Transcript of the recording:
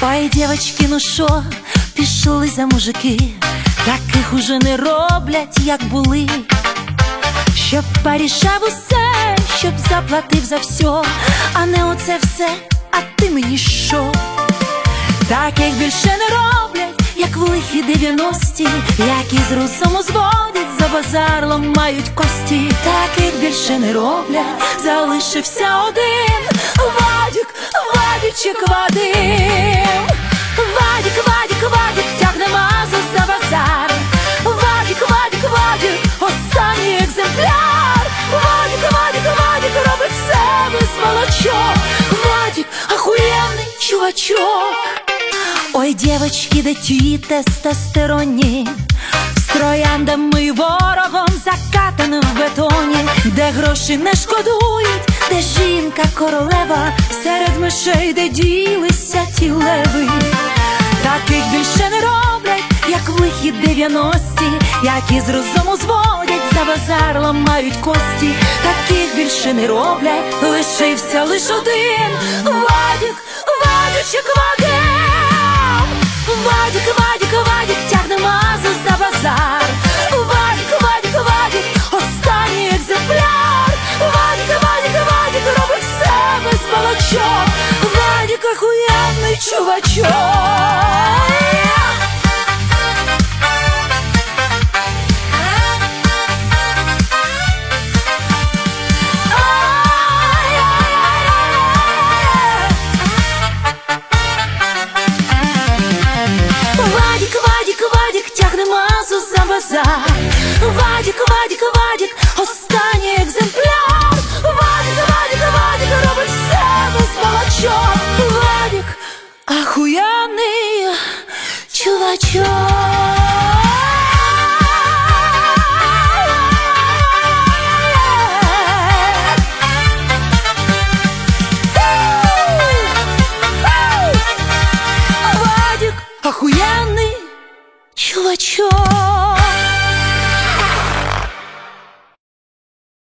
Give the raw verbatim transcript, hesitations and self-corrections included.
Ой, дівочки, ну шо, пішли за мужики, таких уже не роблять, як були. Щоб порішав усе, щоб заплатив за все, а не оце все, а ти мені що? Таких більше не роблять, як в лихі дев'яності, які з русом узводять, за базар ламають кості. Таких більше не роблять, залишився один Вадик, Вадичек Вадим. Вадик, Вадик, Вадик, тягне мазу за базар. Вадик, Вадик, Вадик, останній екземпляр. Вадик, Вадик, Вадик, робить все без молочок. Вадик, охуєнний чувачок. Ой, дівочки, де ті тестостеронні, з трояндами й ворогом закатаним в бетоні, де гроші не шкодують, де жінка королева, серед мишей, де ділися ті леви. Таких більше не роблять, як в лихі дев'яності, які з розуму зводять, за базар ламають кості. Таких більше не роблять, лишився лиш один Вадик, Вадичек Вадим. Вадик, Вадик, Вадик, тягне мазу за базар. Вадик, Вадик, Вадик, останній екземпляр. Вадик, Вадик, Вадик, робить все без молочок. Вадик, охуєнний чувачок. Вадик, Вадик, Вадик, тягне мазу за базар. Вадик, Вадик, Вадик, останній екземпляр. Вадик, Вадик, Вадик, робить все без молочок. Вадик, охуєнний чувачок. Охуєнний чувачок.